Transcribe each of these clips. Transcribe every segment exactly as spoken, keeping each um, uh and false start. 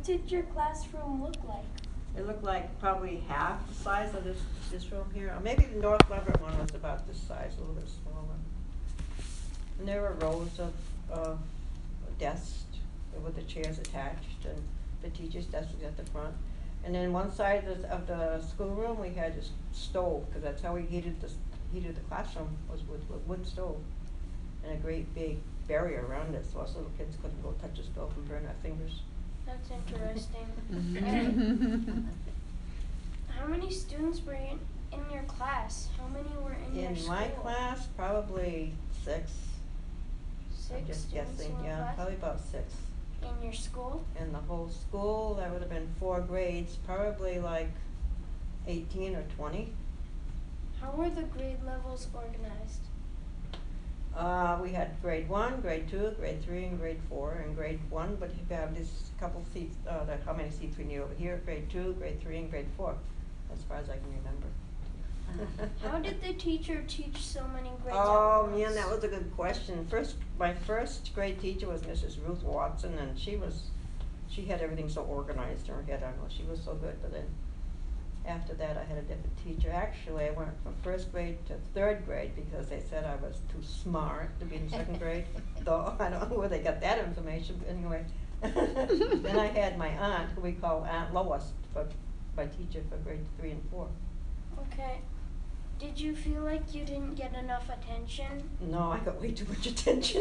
did your classroom look like? It looked like probably half the size of this, this room here. Or maybe the North Leverett one was about this size, a little bit smaller. And there were rows of, uh, desks with the chairs attached, and the teacher's desk was at the front. And then one side of the, of the schoolroom, we had this stove, because that's how we heated the, heated the classroom, was with a wood stove. And a great big barrier around it, so us little kids couldn't go touch the stove and burn our fingers. That's interesting. And how many students were in, in your class? How many were in, your In school? my class, probably six. Six I'm just students guessing, in your yeah, class? probably about six. In your school? In the whole school, that would have been four grades, probably like eighteen or twenty. How were the grade levels organized? Uh, we had grade one, grade two, grade three, and grade four. And grade one, but you have this couple seats, uh, the, how many seats we need over here, grade two, grade three, and grade four, as far as I can remember. How did the teacher teach so many grades Oh at man, once? that was a good question. First, my first grade teacher was Missus Ruth Watson, and she was, she had everything so organized in her head. I don't know, she was so good. But then, after that, I had a different teacher. Actually, I went from first grade to third grade because they said I was too smart to be in second grade. Though I don't know where they got that information. But anyway, then I had my aunt, who we call Aunt Lois, for my teacher for grade three and four. Okay. Did you feel like you didn't get enough attention? No, I got way too much attention.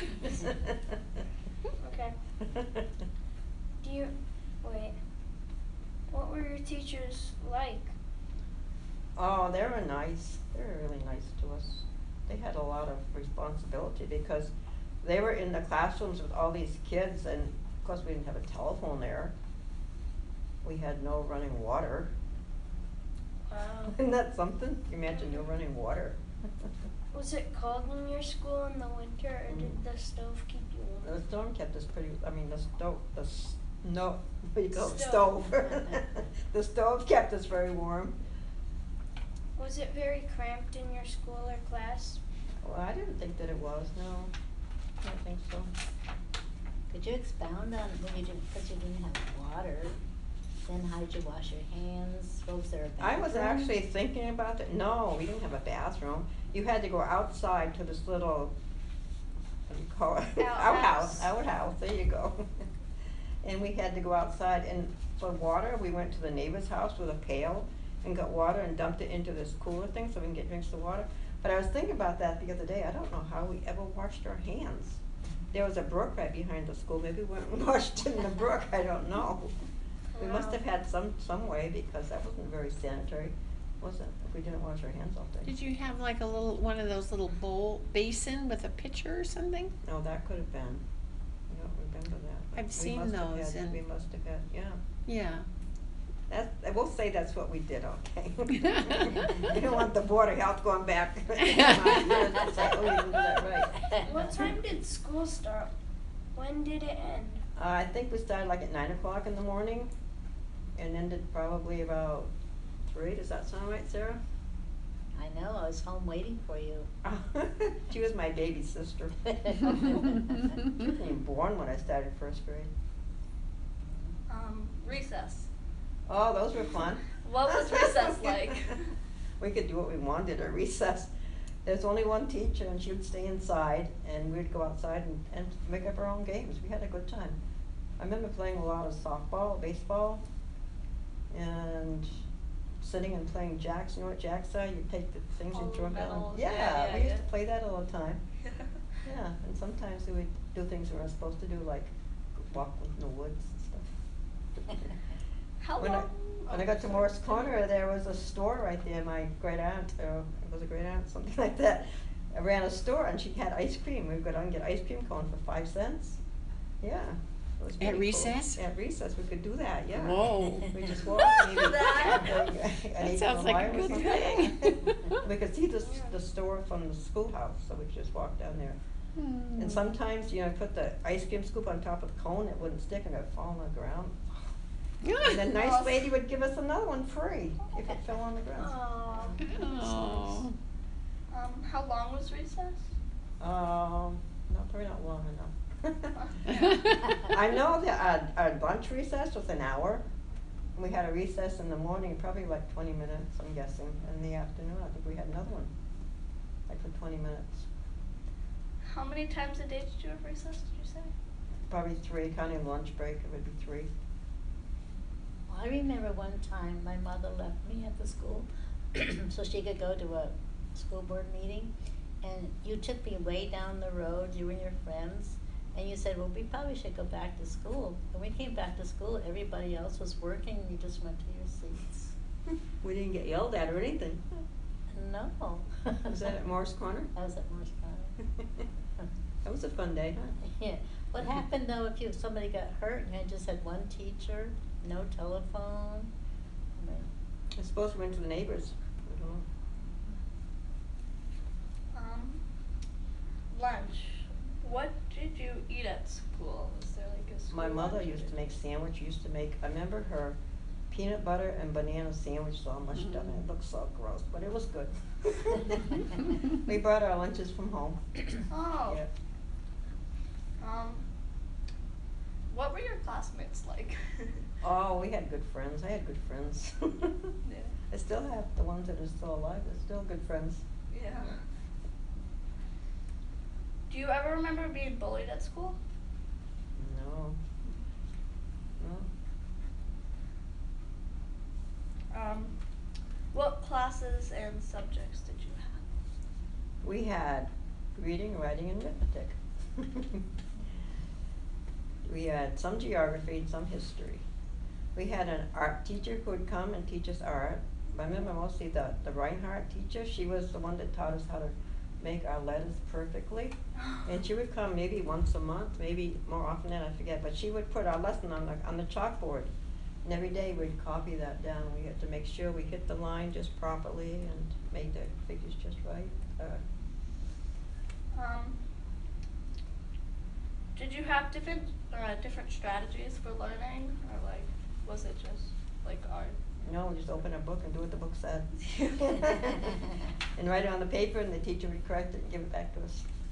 Okay. Do you, wait, what were your teachers like? Oh, they were nice. They were really nice to us. They had a lot of responsibility because they were in the classrooms with all these kids, and of course we didn't have a telephone there. We had no running water. Wow. Isn't that something? Imagine no running water. Was it cold in your school in the winter, or did the stove keep you warm? The storm kept us pretty, I mean, the stove, the snow, what do you call it, Stove. stove. The stove kept us very warm. Was it very cramped in your school or class? Well, I didn't think that it was, no. I don't think so. Could you expound on when you didn't, because you didn't have water, then how did you wash your hands? Was there a bathroom? I was actually thinking about that. No, we didn't have a bathroom. You had to go outside to this little, what do you call it? Outhouse. Outhouse, outhouse, there you go. And we had to go outside, and for water, we went to the neighbor's house with a pail and got water and dumped it into this cooler thing so we can get drinks of water. But I was thinking about that the other day. I don't know how we ever washed our hands. There was a brook right behind the school. Maybe we went and washed in the brook. I don't know. We must have had some, some way, because that wasn't very sanitary, was it? If we didn't wash our hands all day. Did you have like a little, one of those little bowl basin with a pitcher or something? No, that could have been. I don't remember that. I've We seen must have those had- and- We must have had, yeah. Yeah. That's, I will say that's what we did, okay? You don't want the Board of Health going back. Say, oh, you didn't do that right. What time did school start? When did it end? Uh, I think we started like at nine o'clock in the morning and ended probably about three. Does that sound right, Sarah? I know, I was home waiting for you. She was my baby sister. She wasn't even born when I started first grade. Um, recess. Oh, those were fun. What was recess like? We could do what we wanted at recess. There's only one teacher, and she would stay inside, and we'd go outside and, and make up our own games. We had a good time. I remember playing a lot of softball, baseball, and sitting and playing jacks. You know what jacks are? You take the things Oh, and throw them down. medals. Yeah, Yeah, yeah, we used yeah. to play that all the time. Yeah, and sometimes we would do things we weren't supposed to do, like walk in the woods and stuff. How When I, long? when oh, I got to sorry. Morris Corner, there was a store right there. My great aunt, uh, it was a great aunt, something like that, I ran a store, and she had ice cream. We'd go down and get ice cream cone for five cents. Yeah. It was pretty cool. recess? At recess, we could do that, yeah. Whoa. We just walked maybe. That- That sounds like a good thing. We could see the, s- the store from the schoolhouse, so we could just walk down there. Hmm. And sometimes, you know, put the ice cream scoop on top of the cone, it wouldn't stick, and it would fall on the ground. And the nice Awesome. lady would give us another one free if it fell on the ground. Aw. Oh. Um, how long was recess? Um, no, probably not long enough. I know that our, our lunch recess was an hour. We had a recess in the morning, probably like twenty minutes, I'm guessing. In the afternoon, I think we had another one, like for twenty minutes. How many times a day did you have recess, did you say? Probably three, counting lunch break, it would be three. Well, I remember one time my mother left me at the school so she could go to a school board meeting, and you took me way down the road, you and your friends, and you said, well, we probably should go back to school. When we came back to school, everybody else was working, and you just went to your seats. We didn't get yelled at or anything. No. Was that at Morris Corner? I was at Morris Corner. That was a fun day, huh? Yeah. What happened though if you, somebody got hurt and you just had one teacher, no telephone? I mean, I suppose we went to the neighbors. I don't know. Um, lunch. What did you eat at school? Was there like a school My mother lunch used or- to make sandwich, used to make, I remember her peanut butter and banana sandwich, so much stuff, and it looked so gross, but it was good. We brought our lunches from home. Oh. Yeah. Um, what were your classmates like? Oh, we had good friends. I had good friends. Yeah. I still have the ones that are still alive. They're still good friends. Yeah. Do you ever remember being bullied at school? No. No. Um, what classes and subjects did you have? We had reading, writing, and arithmetic. We had some geography and some history. We had an art teacher who would come and teach us art. I remember mostly the, the Reinhardt teacher. She was the one that taught us how to make our letters perfectly. And she would come maybe once a month, maybe more often than I forget, but she would put our lesson on the, on the chalkboard. And every day we'd copy that down. We had to make sure we hit the line just properly and made the figures just right. Uh, Um, did you have different uh, different strategies for learning, or like was it just like art? no, we just open a book and do what the book said. And write it on the paper, and the teacher would correct it and give it back to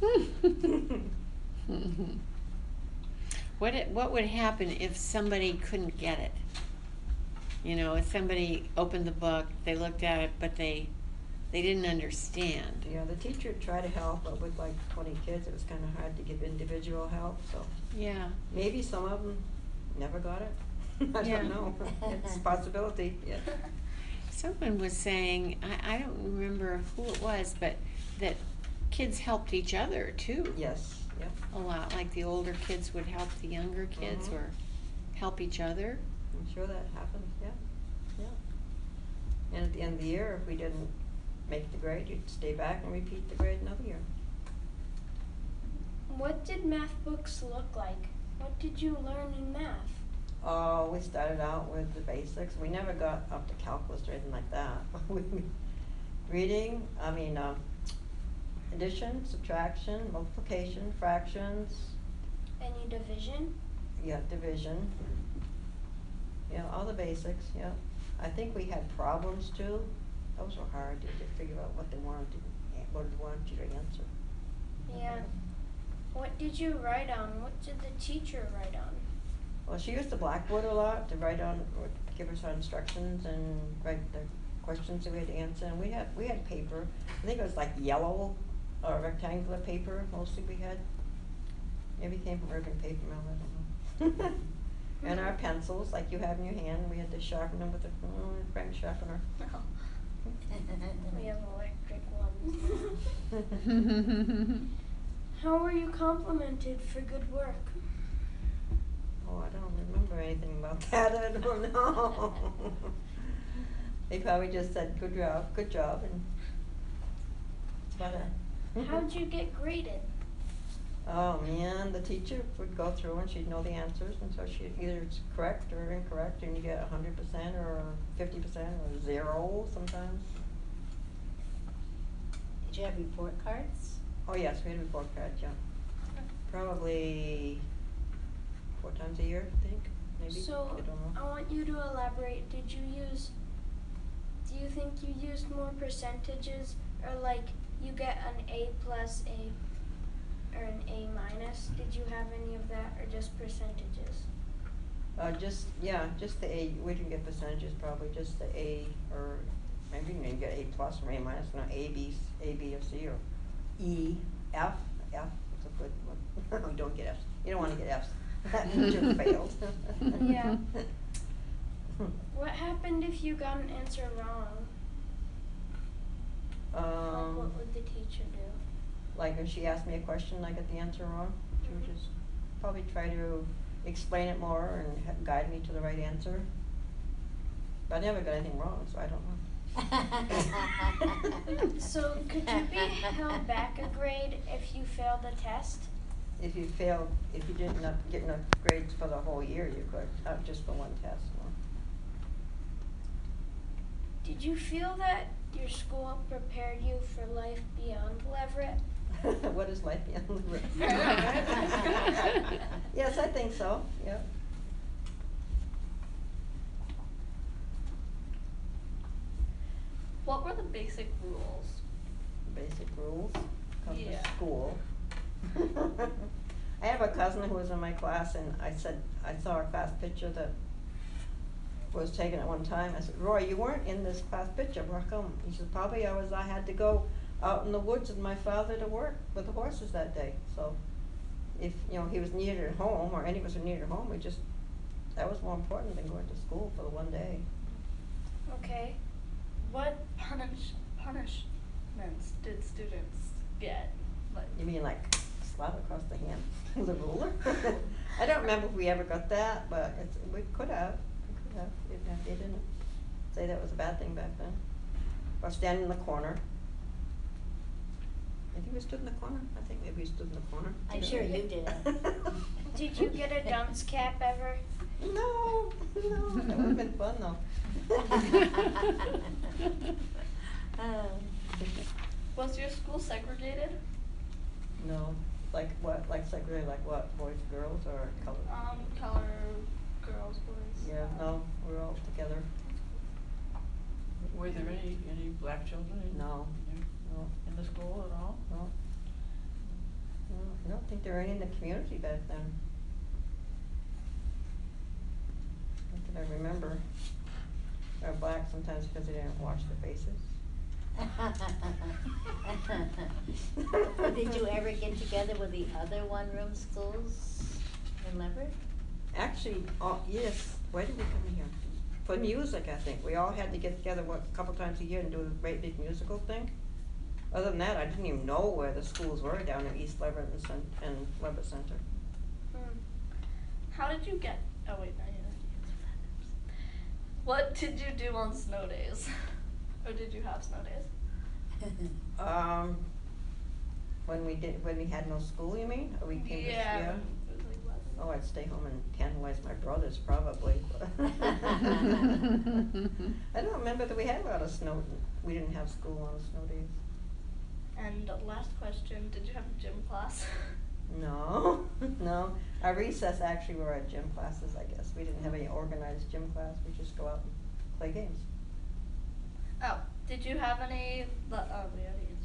us. What it, what would happen if somebody couldn't get it? You know, if somebody opened the book, they looked at it, but they they didn't understand. Yeah, the teacher tried to help, but with like twenty kids, it was kind of hard to give individual help, so Yeah. maybe some of them never got it. I Yeah. don't know. It's a possibility, yeah. Someone was saying, I, I don't remember who it was, but that kids helped each other too. Yes, yep. A lot, like the older kids would help the younger kids Mhm. or help each other. I'm sure that happens, yeah, yeah. And at the end of the year, if we didn't make the grade, you'd stay back and repeat the grade another year. What did math books look like? What did you learn in math? Oh, we started out with the basics. We never got up to calculus or anything like that. Reading, I mean, um, addition, subtraction, multiplication, fractions, Any division? yeah, division. Yeah, all the basics, yeah. I think we had problems too. Those were hard to, to figure out what they wanted to, what they wanted you to answer. Yeah. What did you write on? What did the teacher write on? Well, she used the blackboard a lot to write on, or give us our instructions and write the questions that we had to answer. And we had, we had paper. I think it was like yellow or rectangular paper mostly we had. Maybe it came from Urban Paper Mill, I don't know. And our pencils, like you have in your hand, we had to sharpen them with a uh, crank sharpener. We have electric ones. How were you complimented for good work? Oh, I don't remember anything about that. I don't know. They probably just said, good job, good job, and that's about it. How'd you get graded? Oh, man, the teacher would go through and she'd know the answers, and so she'd either it's correct or incorrect, and you get a hundred percent or fifty percent or zero sometimes. Did you have report cards? Oh, yes, we had report cards, yeah. Probably four times a year, I think, maybe. So, I don't know. I want you to elaborate. Did you use, do you think you used more percentages, or like you get an A plus A, or an A minus? Did you have any of that, or just percentages? Uh, just, yeah, just the A, we didn't get percentages probably, just the A, or maybe you didn't get A plus or A minus, no, A, B, A, B, or C, or E, F, F is a good one. We don't get Fs, you don't wanna get Fs, that means you failed. Yeah. What happened if you got an answer wrong? Like, Um, what would the teacher do? like if she asked me a question, I got the answer wrong, she would just probably try to explain it more and ha- guide me to the right answer. But I never got anything wrong, so I don't know. So could you be held back a grade if you failed a test? If you failed, if you didn't not get enough grades for the whole year, you could, not just for one test, Did you feel that your school prepared you for life beyond Leverett? no. What is life beyond the river? Yes, I think so, yeah. What were the basic rules? Basic rules of Yeah. the school. I have a cousin who was in my class, and I said, I saw a class picture that was taken at one time. I said, Roy, you weren't in this class picture, how come? He said, probably I was, I had to go out in the woods with my father to work with the horses that day. So if, you know, he was needed at home, or any of us were needed at home, we just, that was more important than going to school for the one day. Okay. What punish punishments did students get? Like, You mean like slap across the hand with a ruler? I don't remember if we ever got that, but it's, we could have, we could have, if they didn't say that was a bad thing back then. Or stand in the corner. I think we stood in the corner, I think maybe we stood in the corner. I'm sure you did. Did you get a dunce cap ever? No, no, that would've been fun though. Um, was your school segregated? No, like what, like segregated, like what, boys, girls, or color? Um, color, girls, boys. Yeah, no, we were all together. Were there any, any black children in? No. in- No, In the school at all? no. No, I don't think there were any in the community back then. Not that I remember. They were black sometimes because they didn't wash their faces. Did you ever get together with the other one-room schools in Leverett? Actually, uh, yes, why did we come here? For music, I think. We all had to get together, what, a couple times a year and do a great big musical thing. Other than that, I didn't even know where the schools were down in East Leverett and Cen- and Leverett Center. Hmm. How did you get, oh wait, no, you already answered that. What did you do on snow days? Or did you have snow days? Um, when we did, when we had no school, you mean? Or we came to, Yeah, yeah? when it was like weather. Oh, I'd stay home and tantalize my brothers, probably. I don't remember that we had a lot of snow, we didn't have school on snow days. And uh, last question, did you have gym class? No, no. Our recess actually were our gym classes, I guess. We didn't have any organized gym class, we just go out and play games. Oh, did you have any, the, oh, we already answered.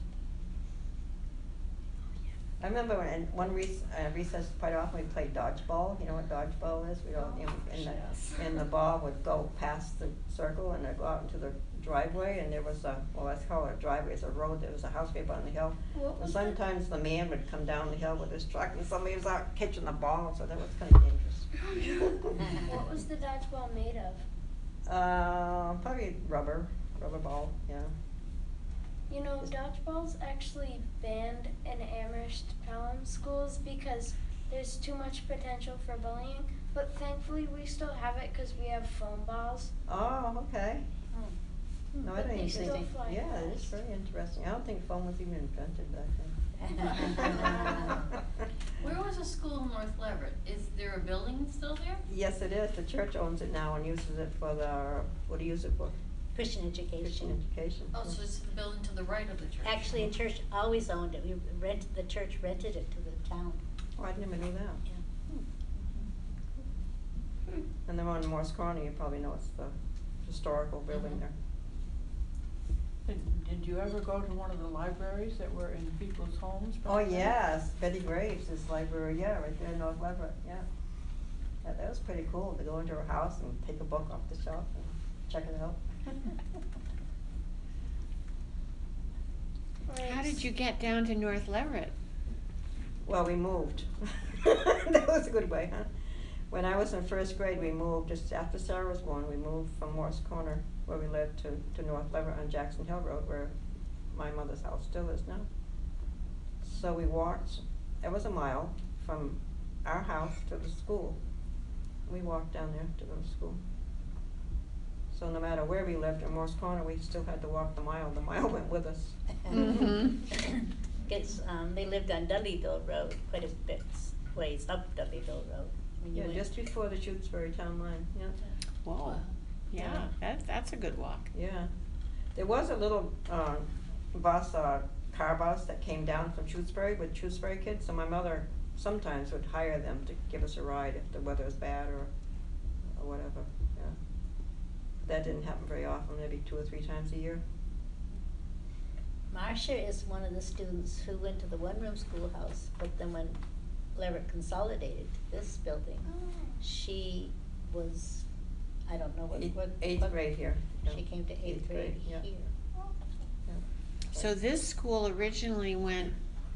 I remember when, in one rec- uh, recess, quite often we played dodgeball, you know what dodgeball is? We all, you know, and the, Yes. and the ball would go past the circle and it'd go out into the driveway, and there was a, well, let's call it a driveway, it's a road, there was a house right on the hill. What And was the- sometimes the man would come down the hill with his truck and somebody was out catching the ball, so that was kinda dangerous. What was the dodgeball made of? Uh, probably rubber, rubber ball, yeah. You know, dodgeball's actually banned in Amherst Pelham schools because there's too much potential for bullying. But thankfully, we still have it because we have foam balls. Oh, okay. No, I But don't they even still think, fly yeah, it's fast. very interesting. I don't think foam was even invented back then. Where was a school in North Leverett? Is there a building still there? Yes, it is. The church owns it now and uses it for the, what do you use it for? Christian Christian education. education. Oh, so it's the building to the right of the church. Actually, the church always owned it. We rented, the church rented it to the town. Oh, I never knew that. Yeah. And the one in Morse Corner, you probably know it's the historical building Mhm. there. Did, did you ever go to one of the libraries that were in people's homes? back Oh, then? yes, Betty Graves' library, yeah, right there in North Leverett, yeah. Yeah, that was pretty cool, to go into her house and take a book off the shelf and check it out. How did you get down to North Leverett? Well, we moved. That was a good way, huh? When I was in first grade, we moved, just after Sarah was born, we moved from Morse Corner, where we lived, to, to North Leverett on Jackson Hill Road, where my mother's house still is now. So we walked, it was a mile from our house to the school. We walked down there to go to school. So no matter where we lived in Morse Corner, we still had to walk the mile. The mile went with us. Mhm. Cause, um, they lived on Dudleyville Road, quite a bit ways up Dudleyville Road. when you Yeah, went. just before the Shutesbury town line, yeah. Whoa, yeah, Yeah. that, that's a good walk. Yeah. There was a little, uh, bus, uh, car bus that came down from Shutesbury with Shutesbury kids, so my mother sometimes would hire them to give us a ride if the weather was bad or, or whatever, yeah. That didn't happen very often, maybe two or three times a year. Marcia is one of the students who went to the one-room schoolhouse, but then when Leverett consolidated to this building, she was, I don't know what, Eighth- what. eighth what- grade here, yeah. She came to eighth Eighth grade grade, yeah. here. So this school originally went,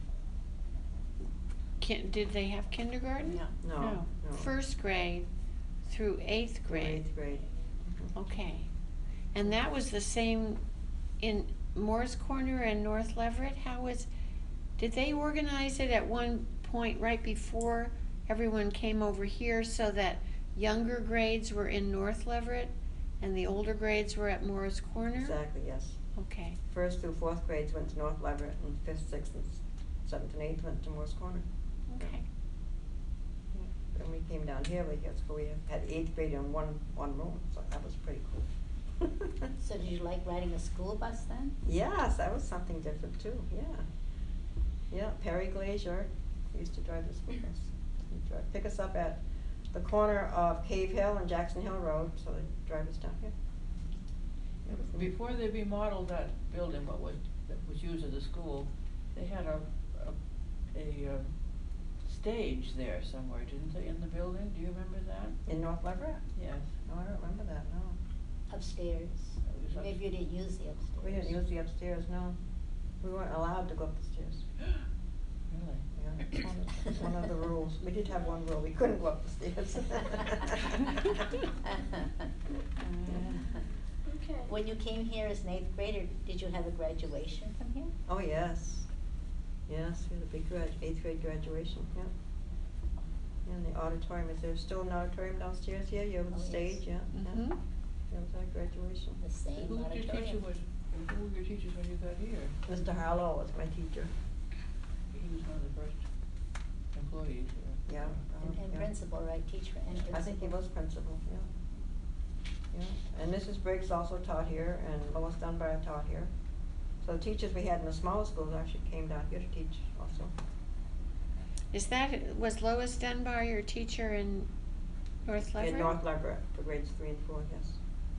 kin- did they have kindergarten? No. No, no. First grade through eighth Through grade. Eighth grade. Mhm. Okay. And that was the same in Moore's Corner and North Leverett? How was, did they organize it at one point right before everyone came over here so that younger grades were in North Leverett and the older grades were at Moore's Corner? Exactly, yes. Okay. First through fourth grades went to North Leverett, and fifth, sixth, and s- seventh and eighth went to Morse Corner. Okay. When we came down here, we had, we had eighth grade in one, one room, so that was pretty cool. So did you like riding a school bus then? Yes, that was something different too, yeah. Yeah, Perry Glazier used to drive the school bus. He'd drive, pick us up at the corner of Cave Hill and Jackson Hill Road, so they'd drive us down here. It was neat. Before they remodeled that building, what was, that was used as a school, they had a, a, a, uh, stage there somewhere, didn't they, in the building? Do you remember that? In North Leverett? Yes. No, I don't remember that, no. Upstairs. It was up- Maybe you didn't use the upstairs. We didn't use the upstairs, no. We weren't allowed to go up the stairs. Really? Yeah, it's one of, it's one of the rules. We did have one rule, we couldn't go up the stairs. Okay. When you came here as an eighth grader, did you have a graduation from here? Oh, yes. Yes, we had a big grad, eighth grade graduation, yeah. Yeah, in the auditorium, is there still an auditorium downstairs here? You have Oh, the yes. stage, yeah, yeah. Mhm. That was our graduation. The same Who was your teacher auditorium. when, who were your teachers when you got here? Mister Harlow was my teacher. He was one of the first employees here. Yeah. And, uh, and yeah. principal, right, teacher and principal? I think he was principal, yeah. Yeah, and Missus Briggs also taught here, and Lois Dunbar taught here. So the teachers we had in the smaller schools actually came down here to teach also. Is that, was Lois Dunbar your teacher in North Leverett? In North Leverett for grades three and four, yes.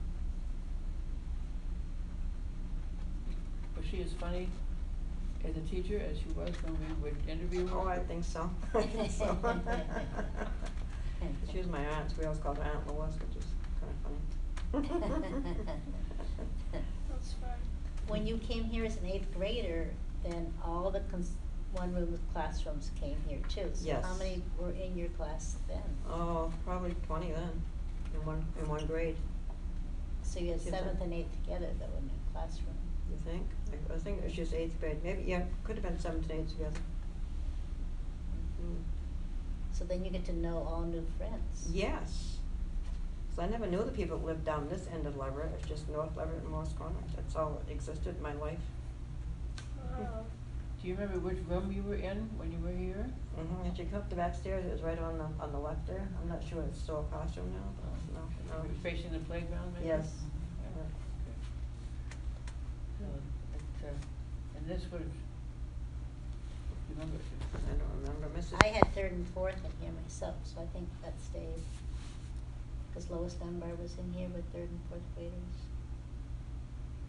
Was she as funny as a teacher as she was when we would interview her? Oh, I think so. I think so. She was my aunt, so we always called her Aunt Lois, which is kind of funny. That's fun. When you came here as an eighth grader, then all the cons- one-room classrooms came here too. So how Yes. many were in your class then? Oh, probably twenty then, in one, in one grade, So you had Yes, I- seventh and eighth together though in the classroom. you think? I, I think it was just eighth grade, maybe, yeah, could have been seventh and eighth together. Mm. So then you get to know all new friends. Yes. So I never knew the people that lived down this end of Leverett, it's just North Leverett and Morse Corner, that's all that existed in my life. Wow. Do you remember which room you were in when you were here? Mm-hmm, and you come up the back stairs, it was right on the, on the left there, I'm not sure it's still a classroom now, but no, no. You were facing the playground maybe? Yes. Yeah, okay. So, it, uh, and this was, you remember? I don't remember, Missus I had third and fourth in here myself, so I think that stayed. Cause Lois Dunbar was in here with third and fourth graders.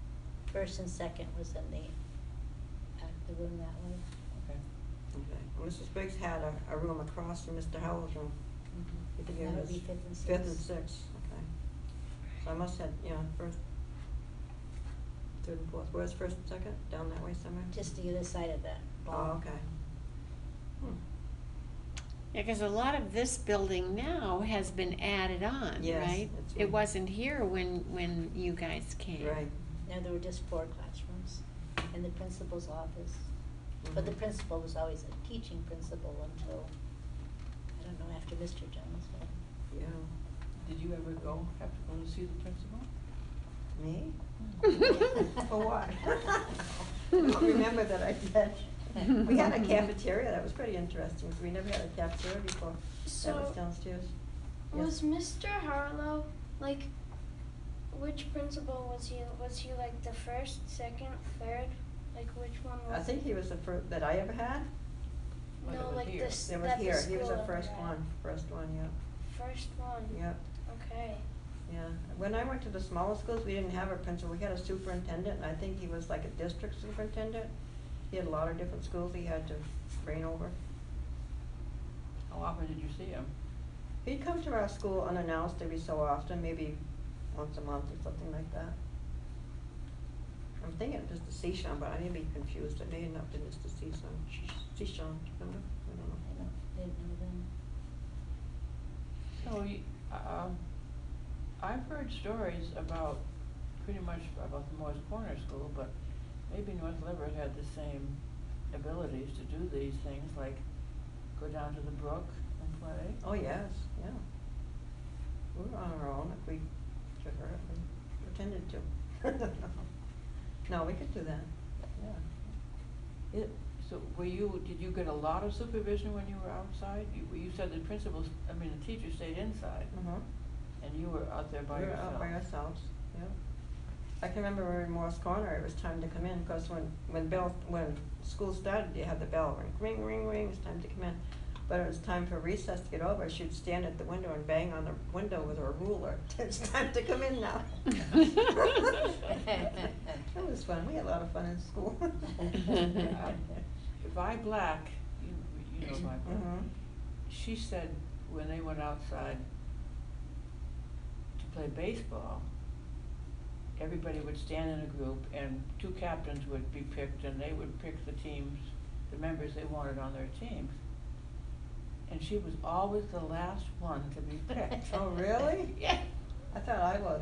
First and second was in the, uh, the room that way. Okay. Okay. Well, Missus Briggs had a, a room across from Mister Howell's room. I think it That would was be fifth and Fifth and sixth. sixth, okay. So I must have, yeah, first, third and fourth. Where's first and second? Down that way somewhere? Just the other side of that Oh, ball. okay. Hmm. Yeah, because a lot of this building now has been added on, Yes, right? that's It right. wasn't here when, when you guys came. Right. Now there were just four classrooms in the principal's office. But the Mhm. principal was always a teaching principal until, I don't know, after Mister Jones. but- Yeah. Did you ever go, have to go to see the principal? Me? For what? I don't remember that I did. We had a cafeteria, that was pretty interesting, 'cause we never had a cafeteria before. That was So, downstairs. was Yes. Mister Harlow, like, which principal was he? Was he like the first, second, third? Like, which one was I think he was the first, that I ever had? Well, it No, was like here. this. It was that here, the he was the school first ever one, had. first one, yeah, First one. yeah, Okay. yeah. When I went to the smaller schools, we didn't have a principal, we had a superintendent, and I think he was like a district superintendent. He had a lot of different schools he had to reign over. How often did you see him? He'd come to our school unannounced every so often, maybe once a month or something like that. I'm thinking of Mister Seashon, but I may be confused, it may end up to Mister Seashon, Seashon, remember? I don't know. I don't, didn't know them. So, you, um, I've heard stories about, pretty much about the Moore's Corner School, but maybe North Leverett had the same abilities to do these things, like go down to the brook and play. Oh, yes, yeah. We were on our own if we took her, if we pretended to. No, we could do that, yeah. It, so were you, did you get a lot of supervision when you were outside? You, you said the principals, I mean, the teachers stayed inside, Uh-huh. and you were out there by We were yourself. out by ourselves, yeah. I can remember we were in Morris Corner, it was time to come in, because when, when bell, when school started, you had the bell ring, ring, ring, ring, it's time to come in. But it was time for recess to get over, she'd stand at the window and bang on the window with her ruler, it's time to come in now. It was fun, we had a lot of fun in school. Uh, Vi Black, you, you know Vi Black, Mhm. she said when they went outside to play baseball, everybody would stand in a group and two captains would be picked and they would pick the teams, the members they wanted on their teams. And she was always the last one to be picked. Oh, really? Yeah. I thought I was.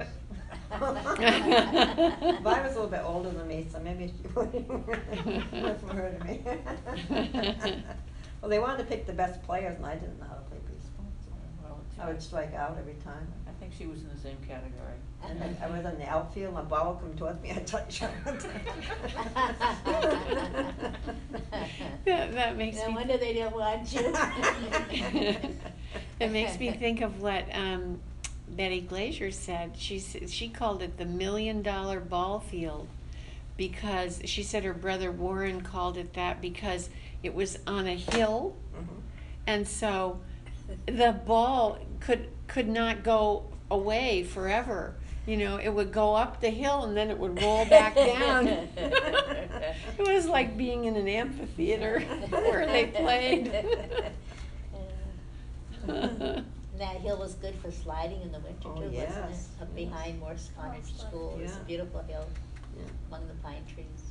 But I was a little bit older than me, so maybe she went from her to me. Well, they wanted to pick the best players, and I didn't know how to play baseball, so Well, I would strike out every time. I think she was in the same category. And then I was in the outfield, my ball would come towards me, I'd touch her. That, that makes No me. wonder they don't want you. It makes me think of what um, Betty Glazier said. She s- she called it the million dollar ball field because she said her brother Warren called it that because it was on a hill, Mhm. and so the ball could could not go away forever. You know, it would go up the hill and then it would roll back down. It was like being in an amphitheater where they played. That hill was good for sliding in the winter Oh, too, wasn't it? yes, Up yes. behind Morse Cottage Awesome. School, it was a Yeah. beautiful hill Yeah. among the pine trees.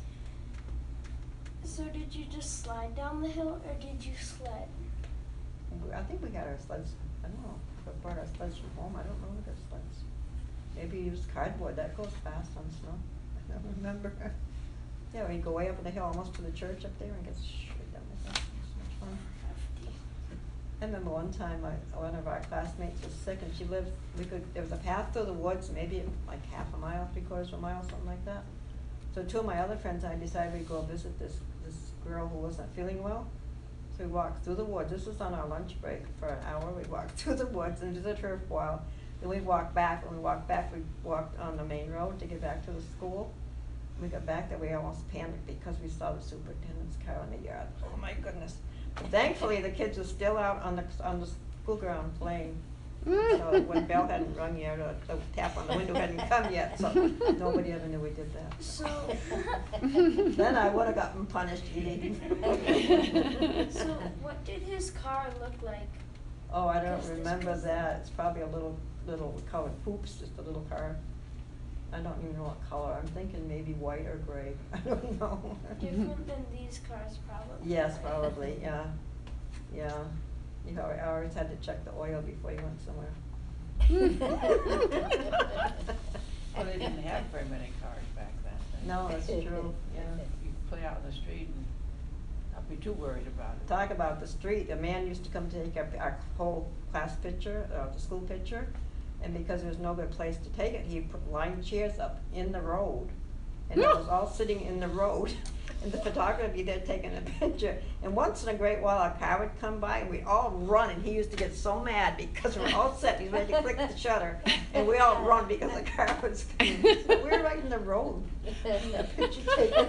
So did you just slide down the hill or did you sled? I think we got our sleds, I don't know, if we brought our sleds from home, I don't remember the sleds. Maybe used cardboard, that goes fast on snow, I don't remember. Yeah, we go way up on the hill, almost to the church up there and get straight down the hill, it's so much fun. I remember one time, I, one of our classmates was sick and she lived, we could, there was a path through the woods, maybe like half a mile, three quarters of a mile, something like that. So two of my other friends and I decided we'd go visit this, this girl who wasn't feeling well. So we walked through the woods, this was on our lunch break for an hour, we walked through the woods and visited her for a while. Then we walked back, when we walked back, we walked on the main road to get back to the school. When we got back there, we almost panicked because we saw the superintendent's car in the yard, oh my goodness. But thankfully, the kids were still out on the, on the school ground playing. So when bell hadn't rung yet, or the tap on the window hadn't come yet, so nobody ever knew we did that. So, Then I would've gotten punished eating. so what did his car look like? Oh, I don't Just as remember crazy. that. It's probably a little, little, we call it poops, just a little car. I don't even know what color. I'm thinking maybe white or gray. I don't know. Different than these cars, probably. Yes, probably, yeah. Yeah. You know, I always had to check the oil before you went somewhere. Well, they didn't have very many cars back then. They- No, that's true, yeah. You could play out in the street and not be too worried about it. Talk about the street, a man used to come take our, our whole class picture, uh, the school picture, and because there was no good place to take it, he put lined chairs up in the road. And it was all sitting in the road, and the photographer would be there taking a picture. And once in a great while, a car would come by, and we'd all run, and he used to get so mad because we're all set, he's ready to click the shutter, and we all run because the car was coming. But we were right in the road. The picture taken.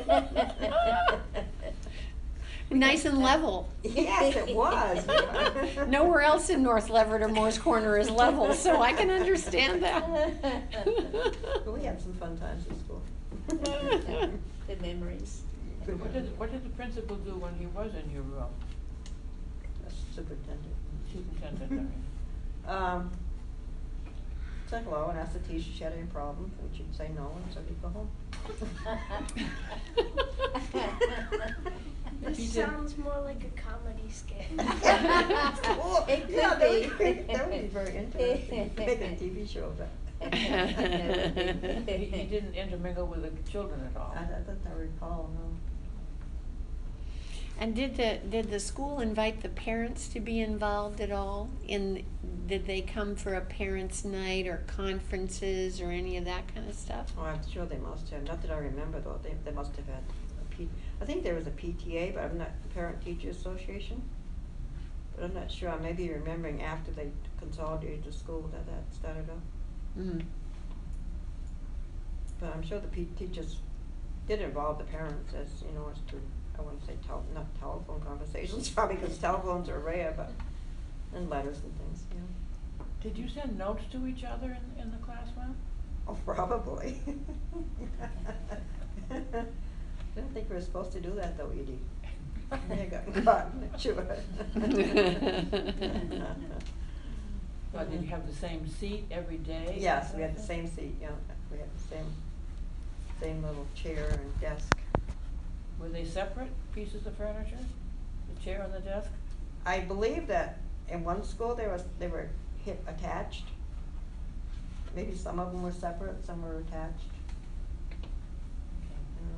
Nice and level. Yes, it was. Nowhere else in North Leverett or Moore's Corner is level, so I can understand that. But we had some fun times in school. Good memories. Good What did, what did the principal do when he was in your room? Superintendent. Superintendent, I mean. Um, said hello and asked the teacher if she had any problems, and she'd say no, and so we'd go home. This He did- sounds more like a comedy skit. Oh, It could yeah, that would be. be, that would be very interesting, make a T V show of that. He, he didn't intermingle with the children at all. I, I don't recall, no. And did the, did the school invite the parents to be involved at all? In, did they come for a parents' night or conferences or any of that kind of stuff? Oh, I'm sure they must have, not that I remember though, they, they must have had a P, I think there was a P T A, but I'm not, Parent Teacher Association. But I'm not sure, I may be remembering after they consolidated the school that that started up. Mm-hmm. But I'm sure the P teachers did involve the parents as, you know, as to, I wouldn't say tel- not telephone conversations, probably because telephones are rare, but, and letters and things, you know. Did you send notes to each other in, in the classroom? Oh, probably. I didn't think we were supposed to do that though, Edie. I got caught, I'm not sure. Or did you have the same seat every day? Yes, we had the same seat, yeah, we had the same, same little chair and desk. Were they separate pieces of furniture? The chair and the desk? I believe that in one school there was, they were hip attached. Maybe some of them were separate, some were attached. Yeah.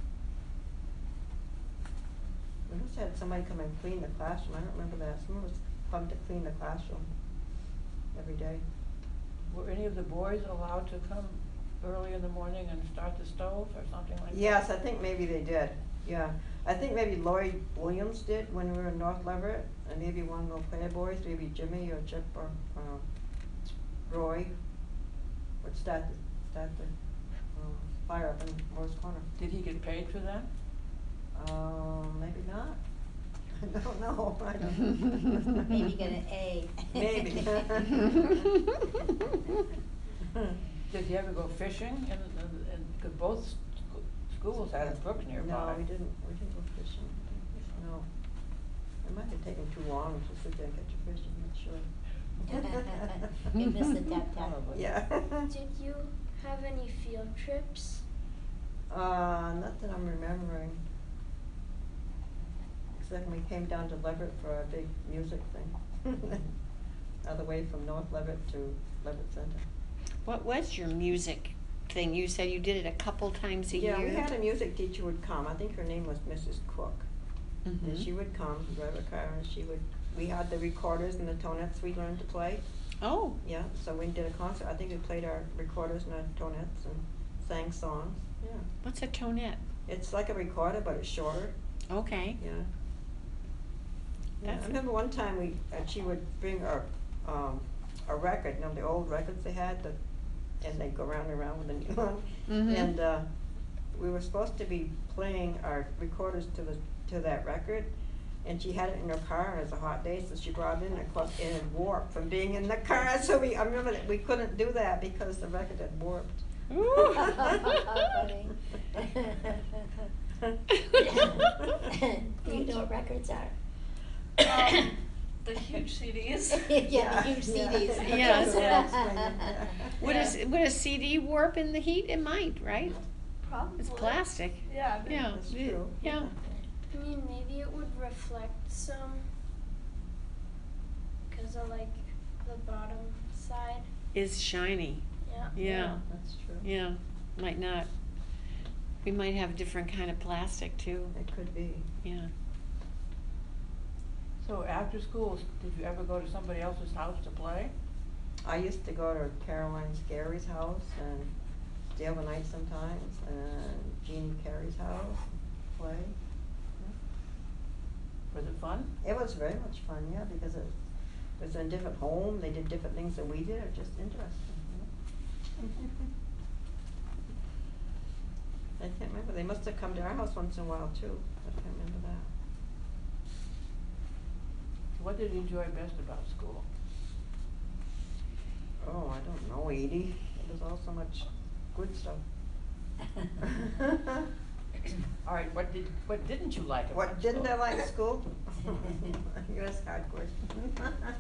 We just had somebody come and clean the classroom, I don't remember that, someone was come to clean the classroom every day. Were any of the boys allowed to come early in the morning and start the stove or something like that? Yes, I think maybe they did, yeah. I think maybe Lloyd Williams did when we were in North Leverett, and maybe one of the player boys, maybe Jimmy or Chip or, uh, Roy, would start the, start the, uh, fire up in Moore's Corner. Did he get paid for that? Uh, maybe not. I don't know, I don't. Maybe get an A. Maybe. Did he ever go fishing? And, and, and, cause both sc- schools had a brook nearby. No, we didn't, we didn't go fishing, no. It might have taken too long to sit there and catch a fish, I'm not sure. You missed the tap tap. Probably. Yeah. Did you have any field trips? Uh, not that I'm remembering. Except when we came down to Leverett for our big music thing. All the way from North Leverett to Leverett Center. What was your music thing? You said you did it a couple times a Yeah, year? we had a music teacher would come, I think her name was Missus Cook. And Mhm. she would come, drive a car, and she would, we had the recorders and the tonettes we learned to play. Oh. Yeah, so we did a concert, I think we played our recorders and our tonettes and sang songs, yeah. What's a tonette? It's like a recorder, but it's shorter, Okay. yeah. Yeah, I That's- remember one time we, uh, she would bring our, um, a record, you know, the old records they had, the, and they'd go round and round with a new one. Mhm. And, uh, we were supposed to be playing our recorders to the, to that record, And she had it in her car, and it was a hot day, so she brought it in, and of course, it had warped from being in the car, so we, I remember that we couldn't do that because the record had warped. Ooh. Funny. Do you know what records are? Um, the huge C Ds. Yeah, the huge C Ds. Yes. Yeah. Would a, s- would a C D warp in the heat? It might, right? Probably. It's plastic. Yeah. I mean, Yeah. That's it- true. Yeah. I mean, maybe it would reflect some because of like the bottom side. Is shiny. Yeah. Yeah. That's true. Yeah. Might not. We might have a different kind of plastic too. It could be. Yeah. So after school, did you ever go to somebody else's house to play? I used to go to Caroline Scary's house and stay overnight sometimes, and Jeannie Carey's house, play. Was it fun? It was very much fun, yeah, because it was in a different home, they did different things than we did, it was just interesting. Yeah. I can't remember, they must have come to our house once in a while too, I can't remember that. What did you enjoy best about school? Oh, I don't know, Edie, it was all so much good stuff. All right, what did, what didn't you like about school? What didn't I like at school? You ask hard questions.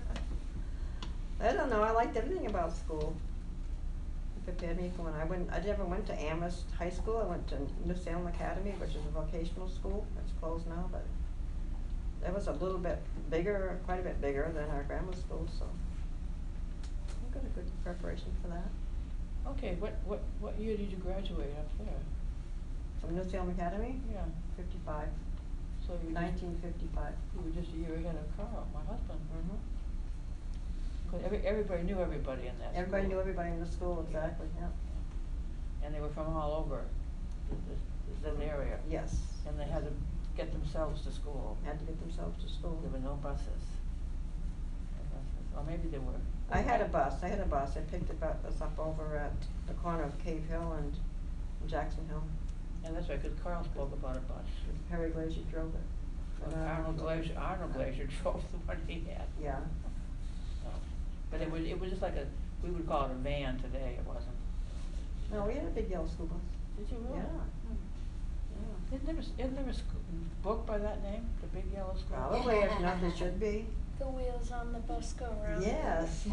I don't know, I liked everything about school. It prepared me for when I went, I never went to Amherst High School, I went to New Salem Academy, which is a vocational school, it's closed now, but that was a little bit bigger, quite a bit bigger than our grammar school, so I got a good preparation for that. Okay, what, what, what year did you graduate up there? From New Salem Academy, Yeah, fifty-five, so you were just, nineteen fifty-five. you were just a year ahead of Carl, my husband. Mm-hmm. Cause every, everybody knew everybody in that school. Everybody knew everybody in the school, exactly, yeah. And they were from all over the, the, the area. Yes. And they had to get themselves to school. Had to get themselves to school. There were no buses. No buses. Or maybe there were. I had a bus, I had a bus, I picked it up, us up over at the corner of Cave Hill and Jackson Hill. And that's right, cause Carl spoke about a bus. Harry Glazier drove it. Well, And, uh, Arnold Glacier, Arnold Glacier drove the one he had. Yeah, So, but it was, it was just like a, we would call it a van today, it wasn't. no, we had a big yellow school bus. Did you really? Yeah. Yeah. Isn't there, a s- isn't there a sc- book by that name, The Big Yellow School? Probably, if not, there should be. The wheels on the bus go round. Yes.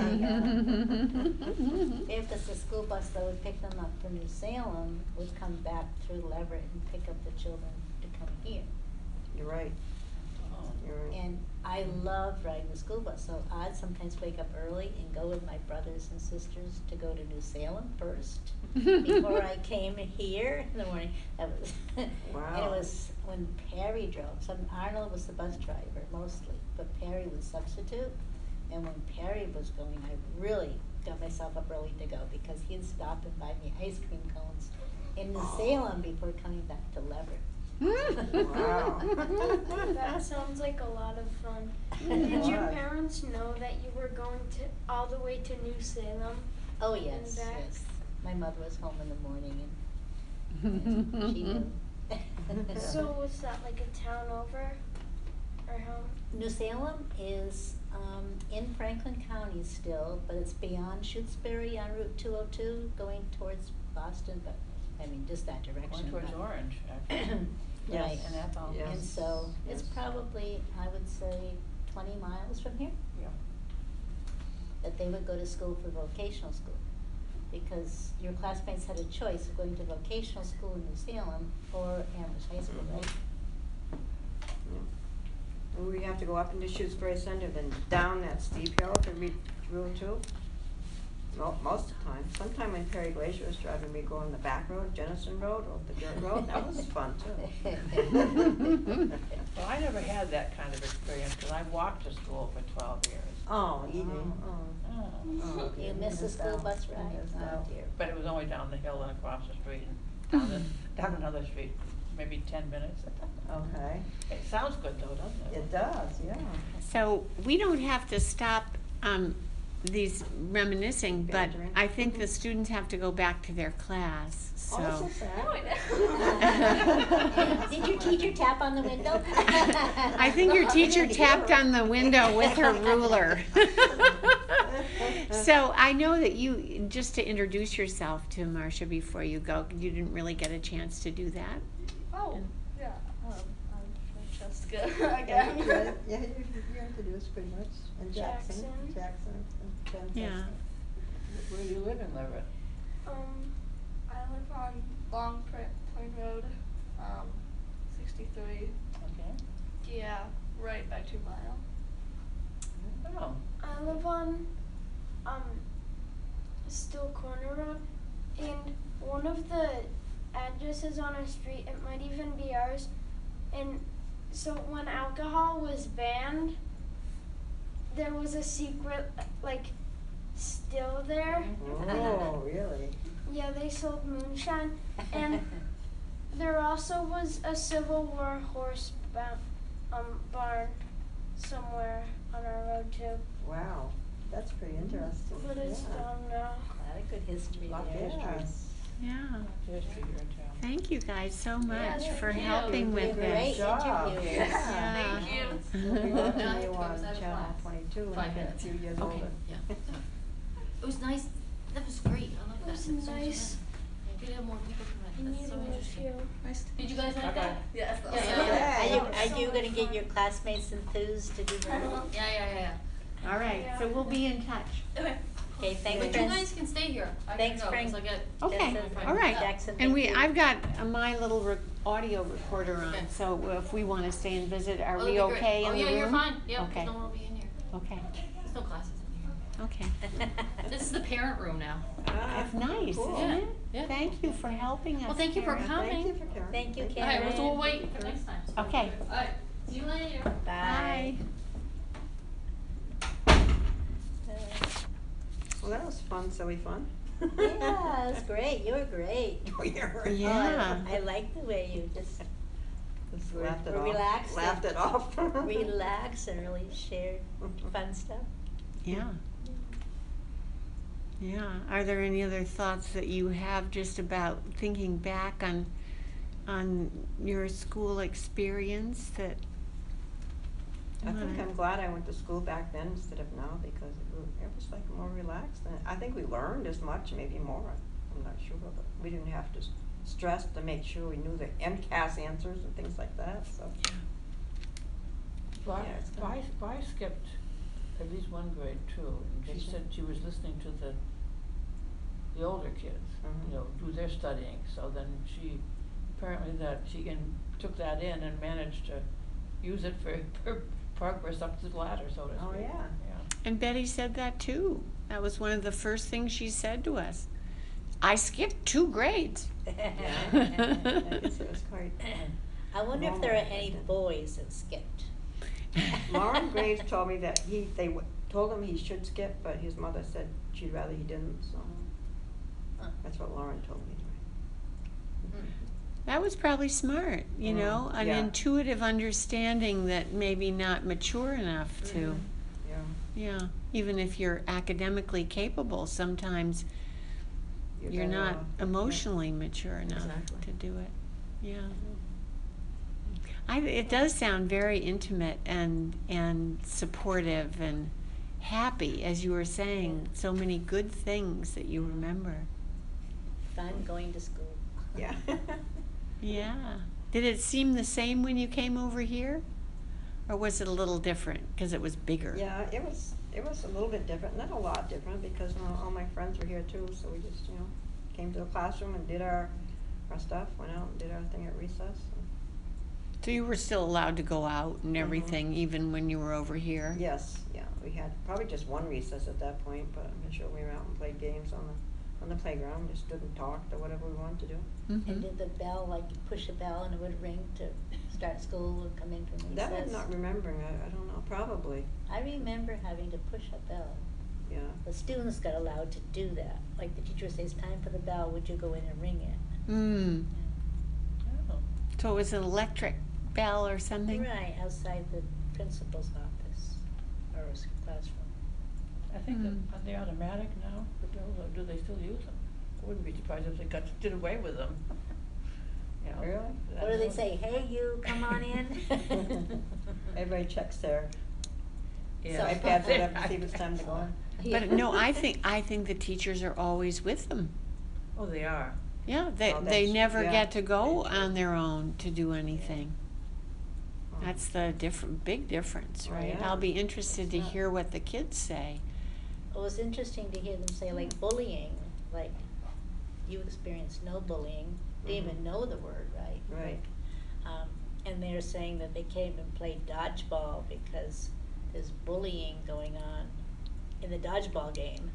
If it's a school bus that would pick them up from New Salem, would come back through Leverett and pick up the children to come here. You're right, Oh. you're right. And I loved riding the school bus, so I'd sometimes wake up early and go with my brothers and sisters to go to New Salem first, before I came here in the morning. That was, and it Wow. was when Perry drove, so Arnold was the bus driver mostly, but Perry was substitute. And when Perry was going, I really got myself up early to go, because he'd stop and buy me ice cream cones in New Salem before coming back to Leverett. Wow. That sounds like a lot of fun. It Did your was. parents know that you were going to all the way to New Salem? Oh, yes, back. yes. My mother was home in the morning and, yes, she knew. So was that like a town over, or how? New Salem is, um, in Franklin County still, but it's beyond Shutesbury on Route two oh two, going towards Boston, but, I mean, just that direction. Going towards but- Orange, actually. Yes. Right. And Ethel. Yes. And so, it's Yes. probably, I would say, twenty miles from here, Yeah. that they would go to school for vocational school. Because your classmates had a choice of going to vocational school in New Salem or Amherst High School, right? Yeah. And we have to go up into Shutesbury Center, then down that steep hill to reach Route two. Mo- most of the time. Sometime when Perry Glacier was driving me, go on the back road, Jennison Road, or the dirt road, that was fun too. Well, I never had that kind of experience, cause I walked to school for twelve years. Oh, Edie, Oh. oh. Oh. Oh, You okay, missed the missed school out. bus You ride? missed Oh, out. dear. But it was only down the hill and across the street and down the, down another street, maybe ten minutes. Okay, It sounds good though, doesn't it? it does, yeah. So we don't have to stop, um, these reminiscing, but Bantering. I think the students have to go back to their class, so. Oh, that's so sad. Did your teacher tap on the window? I think your teacher tapped on the window with her ruler. So I know that you, just to introduce yourself to Marcia before you go, you didn't really get a chance to do that. Oh, yeah. Um, I'm Francesca Yeah, again. you read- yeah, you, you introduced pretty much, and Jackson, Jackson. Jackson, and Ben Yeah. Jackson. Where do you live in Leverett? Um, I live on Long Pla- Plain Road, um, sixty-three. Okay. Yeah, right by Two Mile. Oh, I live on um Still Corner Road, and one of the addresses on our street, it might even be ours. And so when alcohol was banned, there was a secret like still there. Oh, really? Yeah, they sold moonshine, and there also was a Civil War horse ba- um barn somewhere on our road too. Wow, that's pretty interesting. But it's Yeah. gone now. A lot of good history Lot of there. history. Yes. Yeah. history here in town. Thank you guys so much thank for you. helping You're with great this. job. interviewers. Yeah. Thank you. We'll be watching No, I have you to go, on 'cause I have channel class. twenty-two when Five you get a minutes. few years Okay, older. yeah. It was nice, that was great, I love It that. was So much nice. fun. Yeah, good to have more people come in, that's so Neither was interesting. you. Nice. Did you guys like Okay. that? Yes. Yeah, that's yeah, so- yeah. Are you, Yeah, are so you much gonna get fun. your classmates enthused to do that? Uh-huh. Yeah, yeah, yeah, All right, so we'll be in touch. Okay. Okay, thanks, But you Francis. guys can stay here. I Thanks, can go, 'cause Frank. I get. Okay, Jackson, all right. Jackson, And thank we, you. I've got uh, my little re- audio recorder on, Okay. so if we wanna stay and visit, are Oh, we that'd be great. okay in the room? Oh, yeah, you're fine, yeah, Okay. because no one will be in here. Okay, There's no classes in here. okay. This is the parent room now. Ah, That's nice, cool. isn't Yeah, it? yeah. Thank you for helping us. Well, thank you for Karen. coming. Thank you for Karen. Thank you, Alright, Karen. so we'll wait for next time. so- Okay. Alright, see you later. Bye. Well, that was fun, silly fun. Yeah, it was great. You were great. Oh, yeah, right. Yeah. Oh, I, I like the way you just Just were, laughed it were off. relaxed. Laughed and it off. relaxed and really shared fun stuff. Yeah. Yeah. Are there any other thoughts that you have just about thinking back on on your school experience that I think wanna- I'm glad I went to school back then instead of now because it was, it was like more relaxed. And I think we learned as much, maybe more. I'm not sure, but we didn't have to s- stress to make sure we knew the M C A S answers and things like that. So Vi, Yeah, it's good. Vi, Vi skipped at least one grade too, and Did she she? said she was listening to the, the older kids, Mhm. you know, do their studying, so then she, apparently that she in, took that in and managed to use it for her progress up the ladder, so to speak. Oh, yeah. Yeah. And Betty said that too. That was one of the first things she said to us. I skipped two grades. yeah, I guess it was quite. I wonder if there are normal any back then. boys that skipped. Lauren Graves told me that he they w- told him he should skip, but his mother said she'd rather he didn't. So Huh. that's what Lauren told me. Anyway. That was probably smart, you Mm, know, an yeah. intuitive understanding that maybe not mature enough to, Mhm. Yeah. yeah, even if you're academically capable, sometimes you're better not off. emotionally mature enough Exactly. to do it. Yeah. I, it does sound very intimate and and supportive and happy, as you were saying, so many good things that you remember. Fun going to school. Yeah. Yeah. Did it seem the same when you came over here? Or was it a little different because it was bigger? Yeah, it was it was a little bit different, not a lot different, because you know, all my friends were here too, so we just, you know, came to the classroom and did our our stuff, went out and did our thing at recess. And So you were still allowed to go out and Mhm. everything even when you were over here? yes, yeah, we had probably just one recess at that point, but I'm sure we were out and played games on the on the playground, just stood and talked or whatever we wanted to do. And Mhm. did the bell, like you push a bell and it would ring to start school and come in from recess? That I'm not remembering, I, I don't know, probably, I remember having to push a bell. yeah. The students got allowed to do that. Like the teacher says, time for the bell, would you go in and ring it? Mm. Oh. So it was an electric bell or something? Right, outside the principal's office or his classroom. I think that, Mm. are they automatic now, the bills, or do they still use them? I wouldn't be surprised if they got, did away with them. You know, Really? that What do they note- say, hey, you, come on in? Everybody checks their Yeah. iPads, whatever, to see if it's time to go on. But no, I think, I think the teachers are always with them. Oh, they are. Yeah, they, Oh, they that's- never yeah, get to go very true. on their own to do anything. Oh. That's the different, big difference, Oh, right? yeah. I'll be interested to What's that? hear what the kids say. It was interesting to hear them say like bullying, like you experienced no bullying, didn't even Mhm. know the word, right? Right. Um, and they're saying that they came and played dodgeball because there's bullying going on in the dodgeball game.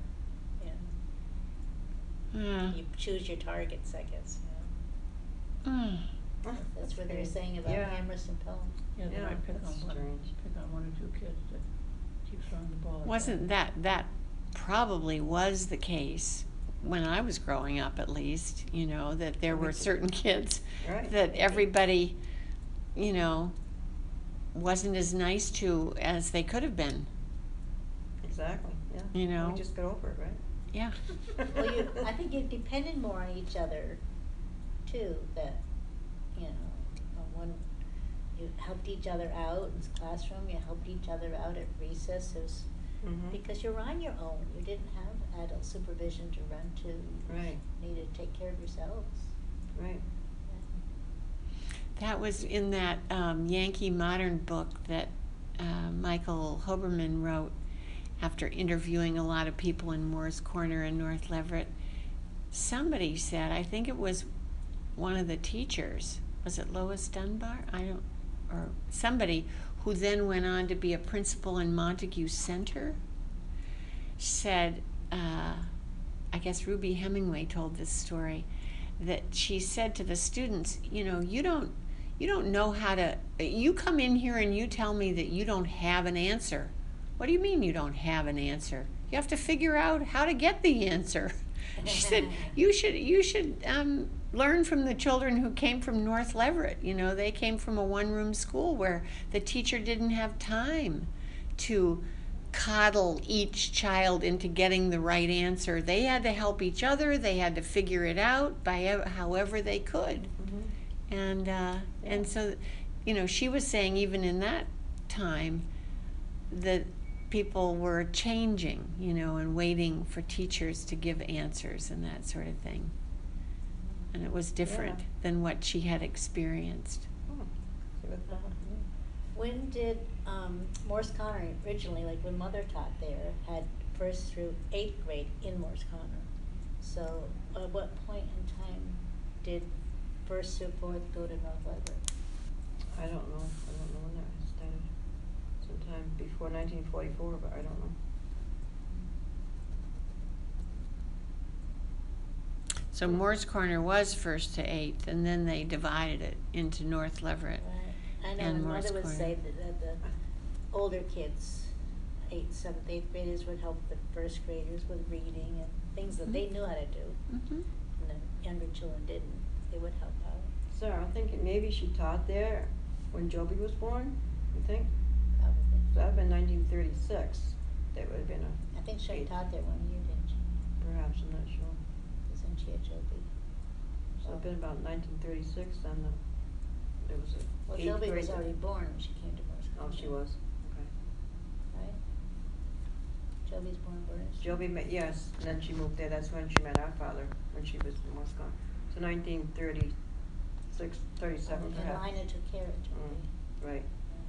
You know, Uh, you choose your targets, I guess. You know. uh, That's what they were strange. saying about Yeah. Amherst and Pelham. Yeah, they Yeah, might pick on that's one, strange. pick on one or two kids that keep throwing the ball at Wasn't them. that, that probably was the case when I was growing up, at least, you know, that there Me were too. certain kids Right. that everybody, you know, wasn't as nice to as they could have been, Exactly, yeah. you know? We just got over it, right? Yeah. Well, you, I think you depended more on each other, too, that, you know, uh, one, you helped each other out in the classroom, you helped each other out at recesses, Mhm. because you're on your own, you didn't have adult supervision to run to. You Right. needed to take care of yourselves. Right. That was in that um, Yankee Modern book that uh, Michael Hoberman wrote after interviewing a lot of people in Moore's Corner and North Leverett. Somebody said, I think it was one of the teachers, was it Lois Dunbar? I don't, or somebody who then went on to be a principal in Montague Center, said, uh, I guess Ruby Hemingway told this story, that she said to the students, you know, you don't you don't know how to, you come in here and you tell me that you don't have an answer. What do you mean you don't have an answer? You have to figure out how to get the answer. She said, you should you should um, learn from the children who came from North Leverett. You know, they came from a one-room school where the teacher didn't have time to coddle each child into getting the right answer. They had to help each other. They had to figure it out by ev- however they could. Mhm. And uh, and so, you know, she was saying even in that time that people were changing, you know, and waiting for teachers to give answers and that sort of thing. And it was different Yeah. than what she had experienced. Hmm. See what that- When did um, Morse Conner originally, like when Mother taught there, had first through eighth grade in Morse Conner? So at what point in time did first through fourth go to North Leverett? I don't know, I don't know when that started. Sometime before nineteen forty-four, but I don't know. So Moore's Corner was first to eighth, and then they divided it into North Leverett. Right. I know And my Morse mother would Corner. say that, that the older kids, eighth, seventh, eighth graders would help the first graders with reading and things that they knew how to do, Mm-hmm. and the younger children didn't. They would help out. So I'm thinking maybe she taught there when Joby was born, you think? Probably. So that'd been nineteen thirty-six. That would have been a, I think she Eighth. taught there one year, didn't she? perhaps, I'm not sure. Because then she had Joby. So it'd been about nineteen thirty-six, then the, there was a Well, eighth Joby was grade- already born when she came to Morse Oh, Conner. she was, okay. Right? Joby's born Berners. Joby met, yes, and then she moved there, that's when she met our father, when she was in Morse Conner. So nineteen thirty-six, thirty-seven And perhaps. Lina took care of Joby. Mm, right.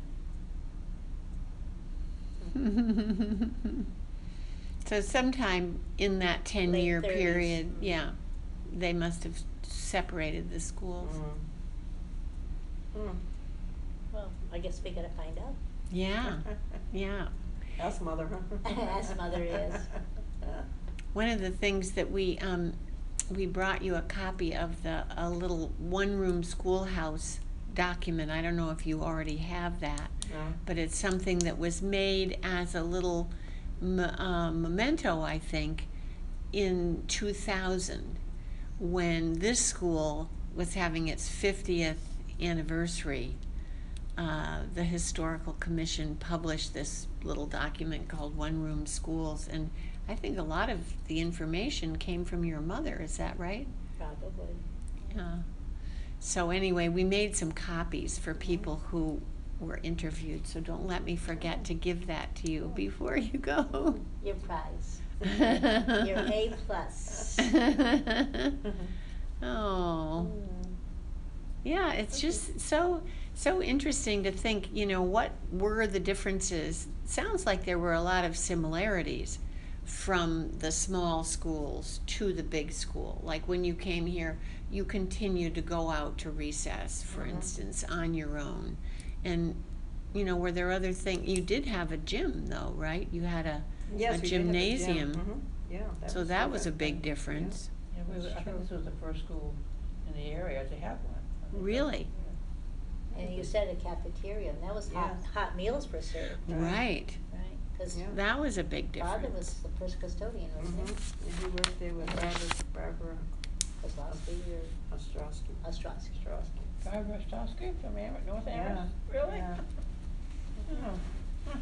So sometime in that ten-year Late thirties. period, Mhm. yeah, they must have separated the schools. Mm. Mm. Well, I guess we gotta find out. Yeah, yeah. Ask mother, huh? Ask mother is. One of the things that we um, we brought you a copy of the a little one-room schoolhouse document. I don't know if you already have that, No. but it's something that was made as a little me- uh, memento, I think, in two thousand, when this school was having its fiftieth anniversary. uh, the Historical Commission published this little document called One Room Schools, and I think a lot of the information came from your mother, is that right? Probably. Yeah. So anyway, we made some copies for people who were interviewed, so don't let me forget to give that to you before you go. Your prize. Your A plus. Oh. Mm. Yeah, it's just so so interesting to think, you know, what were the differences? Sounds like there were a lot of similarities from the small schools to the big school. Like when you came here, you continued to go out to recess, for Mhm. instance, on your own. And, you know, were there other things? You did have a gym, though, right? You had a, Yes, a we did have a gym. gymnasium. Mhm. Yeah. So was that so was a back big then. difference. Yeah, we were, That's I think true. this was the first school in the area to have one. I think Really? that- And you said a cafeteria, and that was hot, Yes. hot meals were served, Right. Right. right? Because Yeah. That was a big father difference. was the first custodian, wasn't he? Mhm. And he worked there with Barbara, Barbara Kozlowski or Ostrowski. Ostrowski. Ostrowski. Barbara Stosky from Am- North Yeah. Amherst, really? Yeah. Oh, huh.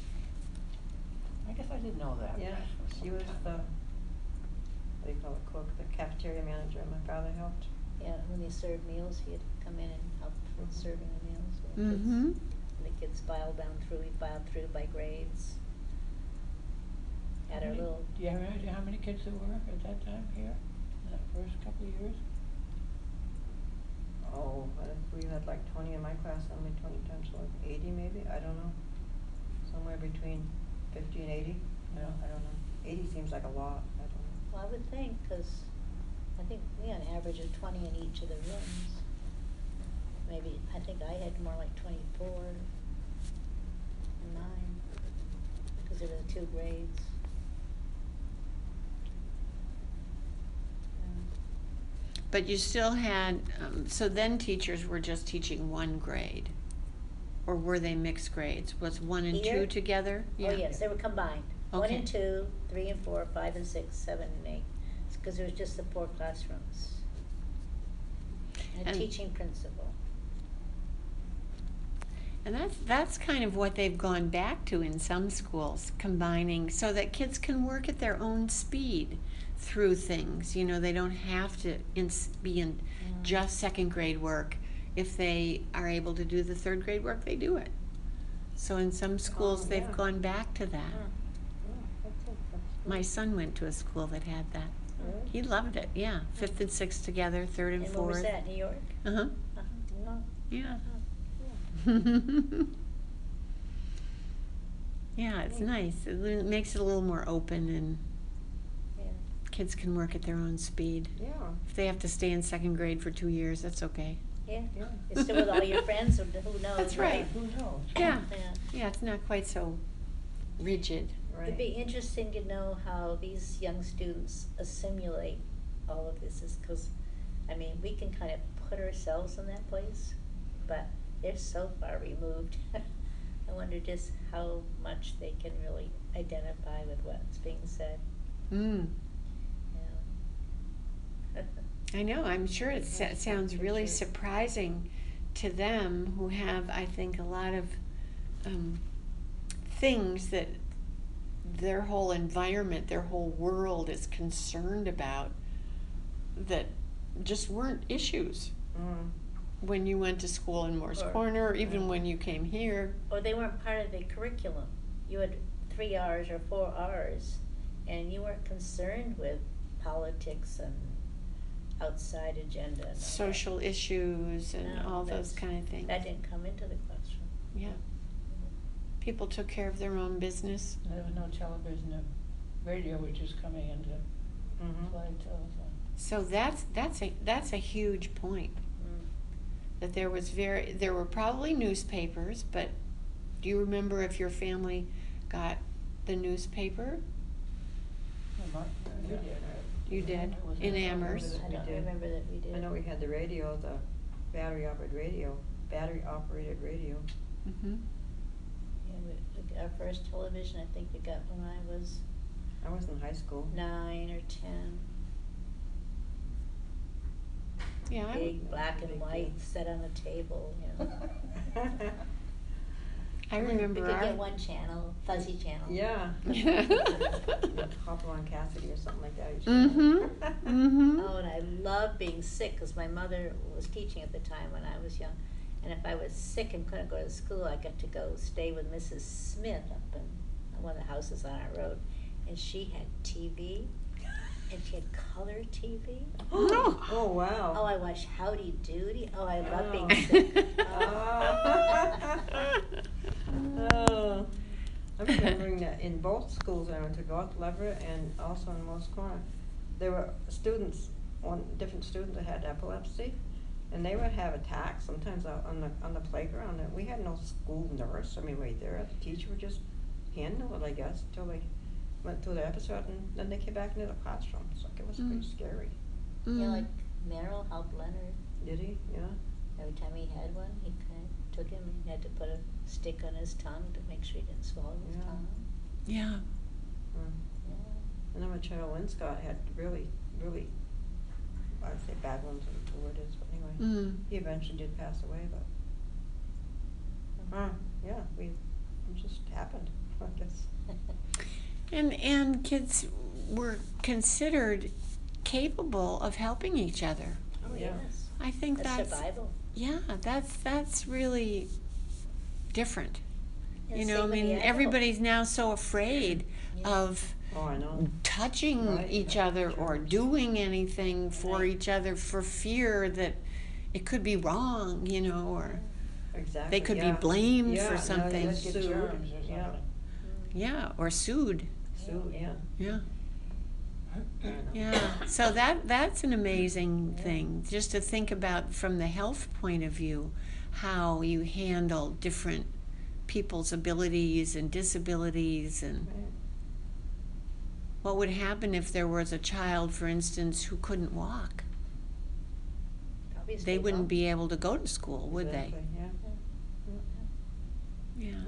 I guess I didn't know that. Yeah, she was the, what do you call it, cook, the cafeteria manager, and my father helped. Yeah, when they served meals, he'd come in and help with Mhm. serving the meals. when the kids- Mm-hmm. when the kids filed down through, we filed through by grades. Had our How many- little, Do you have any idea how many kids there were at that time here, in that first couple of years? Oh, I think we had like twenty in my class, how many twenty times like eighty maybe, I don't know. Somewhere between fifty and eighty, I don't, I don't know. Eighty seems like a lot, I don't know. well, I would think, because I think we on average of twenty in each of the rooms. Maybe, I think I had more like twenty-four in mine, because there were the two grades. Yeah. But you still had, um, so then teachers were just teaching one grade? Or were they mixed grades? Was one and Here? two together? Oh, yes, they were combined, one Okay. and two, three and four, five and six, seven and eight, because it was just the four classrooms. And a And- teaching principal. And that's, that's kind of what they've gone back to in some schools, combining, so that kids can work at their own speed through things. You know, they don't have to ins- be in Mm. just second grade work. If they are able to do the third grade work, they do it. So in some schools, Oh, they've yeah. gone back to that. Mm. Yeah, that's it, that's My good. son went to a school that had that. Really? He loved it, yeah. Fifth and sixth together, third and And fourth. where was that, New York? Uh-huh, Uh-huh. Oh, yeah. oh. Yeah, it's nice. It li- makes it a little more open and Yeah. kids can work at their own speed. Yeah, If they have to stay in second grade for two years, that's okay. Yeah, yeah. you're still with all your friends, or who knows, That's right? right. Who knows? Yeah, Yeah. yeah, it's not quite so rigid. Right. It'd be interesting to know how these young students assimilate all of this, is because, I mean, we can kind of put ourselves in that place, but they're so far removed. I wonder just how much they can really identify with what's being said, Mm. you know. I know, I'm sure it sa- Yeah, sounds I'm really sure. surprising to them who have, I think, a lot of um, things that their whole environment, their whole world is concerned about that just weren't issues Mm. when you went to school in Morse Or- Corner, or even Yeah. when you came here. Or they weren't part of the curriculum. You had three R's or four R's, and you weren't concerned with politics and outside agenda and all that. Social issues and No, all those that's- kind of things. That didn't come into the classroom. Yeah. People took care of their own business. There was no television or radio, which is coming into Mhm. play too, so. So that's that's a that's a huge point. Mm. That there was very there were probably newspapers, but do you remember if your family got the newspaper? Well, Mark, you did. You did, I was in there. Amherst. I We don't did. remember that we did. I know we had the radio, the battery operated radio, battery operated radio. Mm-hmm. Yeah, we, we, our first television, I think we got when I was I was in high school. nine or ten. Yeah. I Big would- black Big and deal. white set on the table, you know. I We remember could our. get one channel, fuzzy channel. Yeah. Mhm. Hopalong Cassidy or something like that. I used to Mhm. like. Mhm. Oh, and I love being sick because my mother was teaching at the time when I was young. And if I was sick and couldn't go to school, I got to go stay with Missus Smith up in one of the houses on our road. And she had T V, and she had color T V. Oh, oh, wow. Oh, I watched Howdy Doody. Oh, I love Oh. being sick. Oh, I'm remembering that in both schools I went to, North Leverett and also in Morse Corner, there were students, one, different students that had epilepsy, and they would have attacks sometimes out on the, on the playground, and we had no school nurse, I mean, right there, the teacher would just handle it, I guess, until they went through the episode, and then they came back into the classroom, so it was pretty Mm. scary. Yeah, Mm. like Merrill helped Leonard. Did he? Yeah. Every time he had one, he kind of took him and had to put a stick on his tongue to make sure he didn't swallow his Yeah. tongue. Yeah. Mm. Yeah. And then when Cheryl Linscott had really, really, I'd say bad ones, I don't know what it is, but anyway, Mm. he eventually did pass away, but, uh, yeah, we, it just happened, I guess. And and kids were considered capable of helping each other. Oh, Yeah. yes. I think That's that's survival. yeah, that's that's really different. And You know, I same with the mean, adult. everybody's now so afraid Yeah. of Oh, I know. touching Right, each yeah, other or germs. doing anything for Right. each other for fear that it could be wrong, you know, or Exactly, could be yeah. blamed Yeah, for no, something. that's Get sued, germs or yeah, something. yeah, or sued. sued, yeah. Yeah. I know. Yeah, so that that's an amazing thing, just to think about from the health point of view, how you handle different people's abilities and disabilities, and Right. what would happen if there was a child, for instance, who couldn't walk. Probably They stay wouldn't home. be able to go to school, would Exactly, yeah. they? Yeah.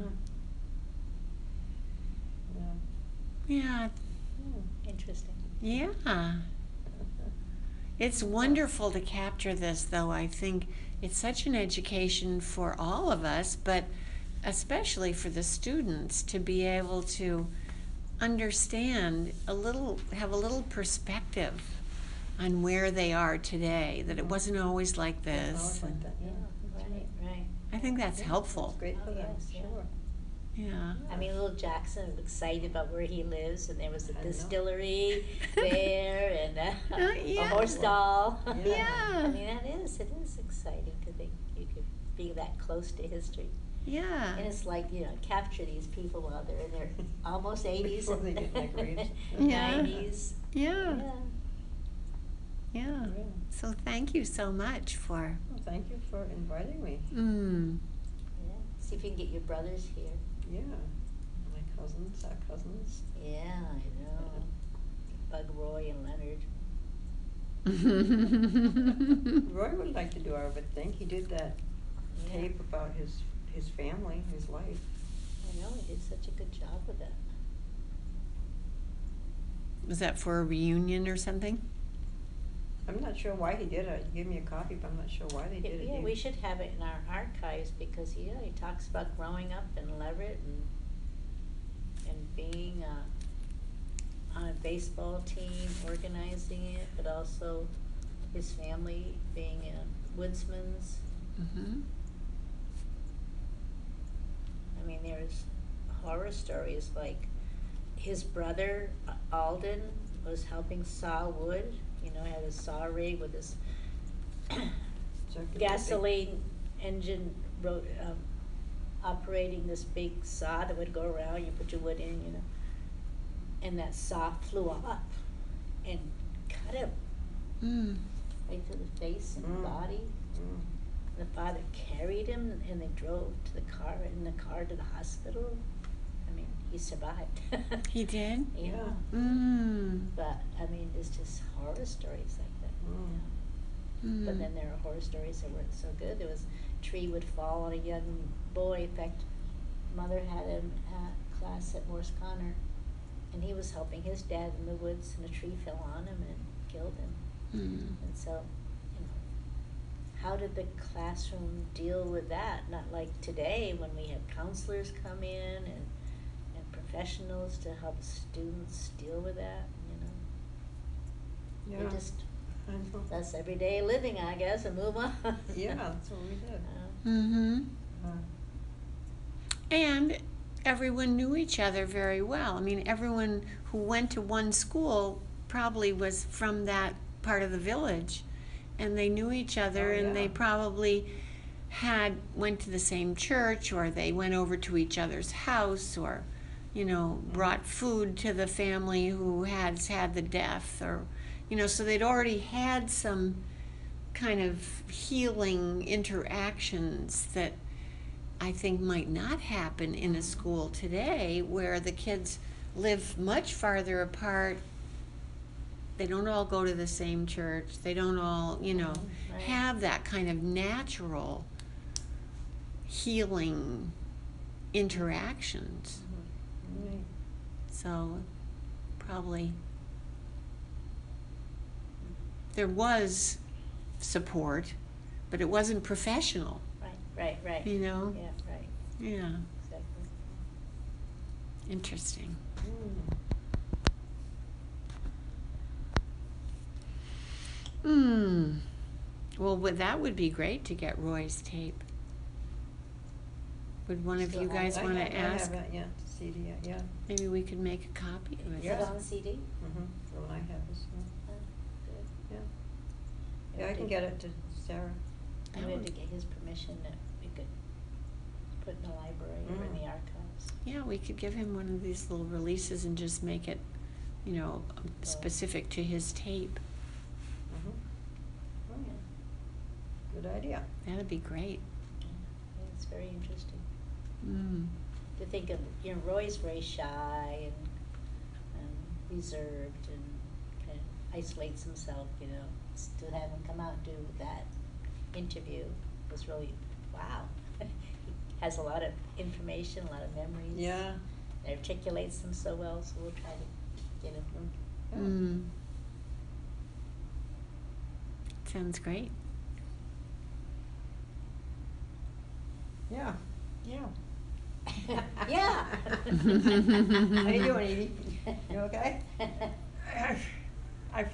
Yeah. Yeah. Hmm. Interesting. Yeah. It's wonderful to capture this, though. I think it's such an education for all of us, but especially for the students, to be able to understand a little, have a little perspective on where they are today, that it wasn't always like It's always this. like that, Yeah, yeah. That's right, right. I think that's Yeah, helpful. That's great Oh, for them, yes, yeah. sure. Yeah. I mean, little Jackson was excited about where he lives, and there was a I know. distillery there, and uh, Uh, a yeah. horse stall. Yeah. I mean, that is, it is exciting to think you could be that close to history. Yeah. And it's like, you know, capture these people while they're in their almost eighties Before they get degrees. Yeah. nineties. Yeah. Yeah. Yeah. Yeah. So thank you so much for. Well, thank you for inviting me. Mm. Yeah. See if you can get your brothers here. Yeah. My cousins, our cousins. Yeah, I know. Bug Roy and Leonard. Roy would like to do our, but think he did that Yeah. tape about his, his family, his life. I know, he did such a good job with it. Was that for a reunion or something? I'm not sure why he did it. He gave me a copy, but I'm not sure why they did it. Yeah, He- we should have it in our archives because, yeah, he talks about growing up in Leverett and and being uh, on a baseball team, organizing it, but also his family being uh, woodsmans. Mm-hmm. I mean, there's horror stories like his brother uh, Alden was helping saw wood. You know, had a saw rig with his Circular gasoline engine ro- um, operating this big saw that would go around. You put your wood in, you know, and that saw flew off and cut him Mm. right through the face and Mm. the body. Mm. The father carried him, and they drove to the car in the car to the hospital. I mean, he survived. He did? Yeah. Yeah. Mm. But I mean, it's just horror stories like that. Mm. Mm. But then there are horror stories that weren't so good. There was a tree would fall on a young boy. In fact, mother had him at class at Morse Connor, and he was helping his dad in the woods, and a tree fell on him and killed him. Mm. And so, you know, how did the classroom deal with that? Not like today when we have counselors come in and, and professionals to help students deal with that, you know? Yeah. We just, I know. that's everyday living, I guess, and move on. Yeah, that's what we did. Uh, Mm-hmm. Uh, And everyone knew each other very well. I mean, everyone who went to one school probably was from that part of the village, and they knew each other, Oh, and they yeah. probably had went to the same church, or they went over to each other's house, or you know, brought food to the family who has had the death, or you know, so they'd already had some kind of healing interactions that I think might not happen in a school today, where the kids live much farther apart. They don't all go to the same church. They don't all, you know, Right. have that kind of natural healing interactions. Right. So probably there was support, but it wasn't professional, Right, right, right. you know? Yeah, right, Yeah, exactly. interesting. Mm. Hmm. Well, would- that would be great to get Roy's tape. Would one of Still you have guys I want have- to ask? I haven't yet, C D yet, yeah. Maybe we could make a copy of it. Is Yeah. it on C D? Mm-hmm. The one I have is, uh, Oh, good. yeah. Yeah, Yeah, I we can did- get it to Sarah. I That wanted would- to get his permission that we could put in the library or in Mm. the archives. Yeah, we could give him one of these little releases and just make it, you know, specific to his tape. Mm-hmm. Oh, yeah. Good idea. That'd be great. Yeah, it's very interesting. Mm. To think of, you know, Roy's very shy and, and reserved and kind of isolates himself, you know. S- To have him come out and do that interview was really, wow. He has a lot of information, a lot of memories. Yeah. Articulates them so well, so we'll try to get him. Yeah. Mm. Sounds great. Yeah. Yeah. Yeah. How you doing, Edie? You okay?